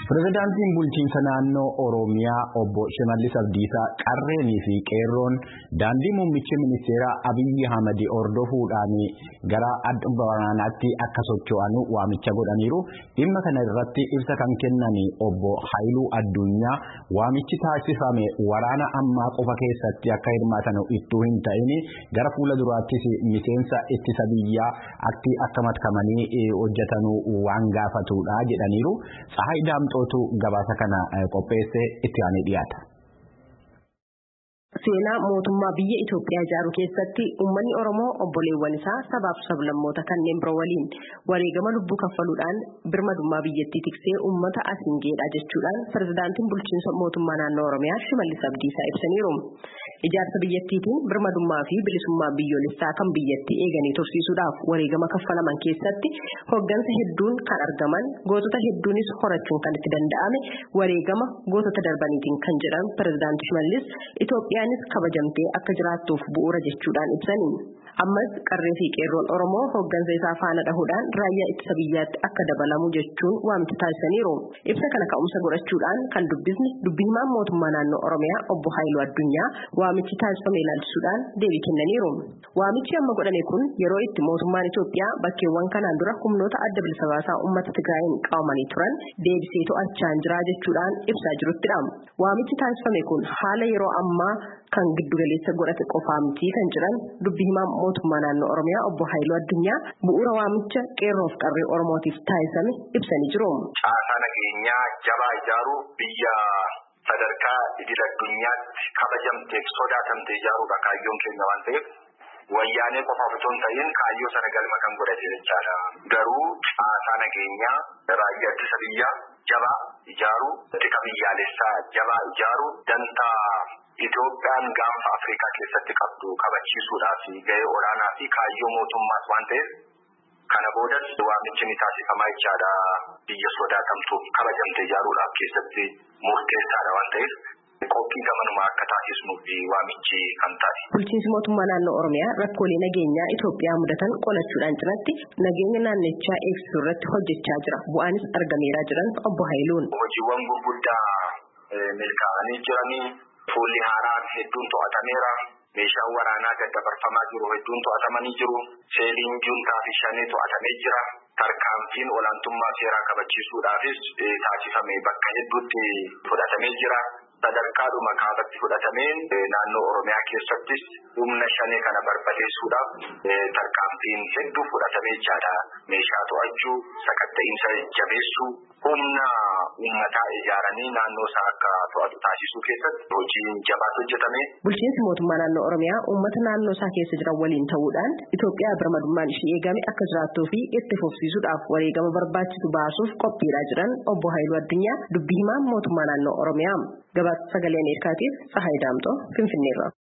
Pirezidaantiin bulchiinsa naannoo Oromiyaa obbo Shimallis Abdiisaa qarreenii fi qeerroon daandii muummichi ministeeraa Abiyyi Ahmad hordofuudhaan gara adda waraanaatti akka socho'an waamicha godhaniiru. Dhimma kana irratti ibsa kan kennan obbo Haayiluu Addunyaa waamichi taasifame waraana ammaa qofa keessatti akka hirmaatan ittuu hin ta'in gara fuula duraattis miseensa ittisa biyyaa akka matkamanii hojjetan waan gaafatudha jedhaniiru. Tsahaay Daamxootu gabaasa kana qopheesse itti aanee dhiyaata. Seenaa mootummaa biyya Itoophiyaa ijaaruu keessatti uummanni Oromoo obboleewwan isaa sabaaf sablammoota kanneen biroo waliin wareegama lubbuu kaffaluudhaan birmadummaa biyyattii tiksee uummata asiin geedha jechuudhaan pirezidaantiin bulchiinsa mootummaa naannoo Oromiyaa Shimallis Abdiisaa ibsaniiru. Ijaarsa biyyattiitiin birmadummaa fi bilisummaa biyyoolessaa kan biyyattii eeganii tursiisuudhaaf wareegama kaffalaman keessatti hoggansa hedduun kan argaman, gootota hedduunis horachuun kan itti danda'ame wareegama gootota darbaniitiin kan jedhan pirezidaantii Shimallis Itoophiyaanis kabajamtee akka jiraattuuf bu'uura jechuudhaan ibsanii. Ammas qarree fi qeerroon Oromoo hoggansa isaa faana dhahuudhaan raayyaa ittisa biyyaatti akka dabalamu jechuun waamicha taasisaniiru. Ibsa kana ka'umsa godhachuudhaan kan dubbisni dubbii himaan mootummaa naannoo Oromiyaa obbo Haayiluu Addunyaa waamichi taasifame ilaalchisuudhaan deebii kennaniiru. Waamichi amma godhame kun yeroo itti mootummaan Itoophiyaa bakkeewwan kanaan dura humnoota adda bilisa baasaa uummata Tigraayin qabamanii turan deebisee to'achaa jira jechuudhaan ibsaa jiruttidha. Waamichi taasifame kun haala yeroo ammaa kan giddugaleessa godhate qofaa miti kan jiran dubbii himaan mootummaa naannoo Oromiyaa obbo Haayiluu Addunyaa bu'uura waamicha qeerroof qarree Oromootiif taasifame ibsanii jiru. Caasaa nageenyaa jabaa ijaaruu biyya sadarkaa idil addunyaatti kabajamteef sodaatamte ijaaruudha kaayyoon keenya waan ta'eef wayyaanee qofaaf osoo hin ta'in kaayyoo sana galma kan godhate jechaadha. Garuu caasaa nageenyaa raayyaa ittisa biyyaa jabaa ijaaruu, tika biyyaalessaa jabaa ijaaruu, dantaa Itoophiyaan gaanfa Afrikaa keessatti qabdu kabachiisuudhaaf gahee olaanaa fi kaayyoo mootummaas waan ta'eef kana boodas waamichi ni taasifamaa jechaadha. Biyya sodaatamtuuf kabajamte ijaaruudhaaf keessatti murteessaadha waan ta'eef qophii gamanuma akka taasisnuu fi waamichi kan taate. Bulchiinsi mootummaa naannoo Oromiyaa rakkoolee nageenyaa Itoophiyaa mudatan qolachuudhaan cinatti nageenya naannichaa eegsisuu irratti hojjechaa jira. Bu'aanis argameeraa jiran obbo Haayiluun. Hojiiwwan gurguddaa milkaa'anii jiranii. Fuulli haaraan hedduun to'atameera. Meeshaan waraanaa daddabarfamaa jiru hedduun to'atamanii jiru. Seeliin juntaa fi shanee to'atamee jira. Tarkaanfiin olaantummaa seeraa kabachiisuudhaafis taasifame bakka hedduutti fudhatamee jira. Sadarkaadhuma kaabatti fudhatameen naannoo Oromiyaa keessattis humna shanee kana barbadeessuudhaaf tarkaanfiin hedduu fudhatamee jira. Meeshaa to'achuu, sakatta'iinsa jabeessuu, humna uummataa ijaaranii naannoo isaa akka to'atu taasisuu keessatti hojiin jabaatu hojjetame. Bulchiinsi mootummaa naannoo Oromiyaa uummata naannoo isaa keessa jiran waliin ta'uudhaan Itoophiyaa birmadummaan ishee eegame akka jiraattuu fi itti fufsiisuudhaaf wareegama barbaachisu baasuuf qophiidhaa jiran obbo Haayiluu Addunyaa dubbii himaan mootummaa naannoo Oromiyaa. Gabaasa sagalee Ameerikaatiif Tsahaay Daamxoo Finfinneerraa.